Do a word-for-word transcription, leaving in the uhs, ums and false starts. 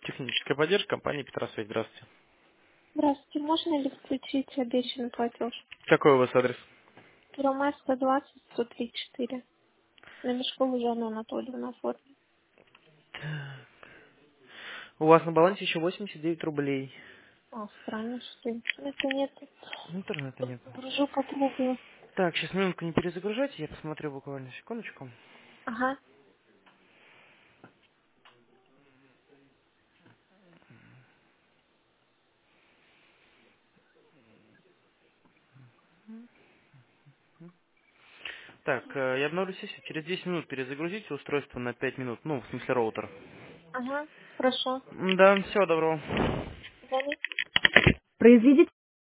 Техническая поддержка компании Петросвязь. Здравствуйте. Здравствуйте, можно ли включить обещанный платеж? Какой у вас адрес? Первомайская, двадцать, сто тридцать четыре. На Мешкову Жанну Анатольевну оформить. У вас на балансе еще восемьдесят девять рублей. А, странно, что интернета нет. Интернета нет. Гружу, попробую. Так, сейчас минутку не перезагружайте, я посмотрю буквально секундочку. Ага, Так, э, я обновлю сессию. Через десять минут перезагрузите устройство на пять минут. Ну, в смысле роутер. ага, хорошо. Да, всего доброго. Звони. Произведите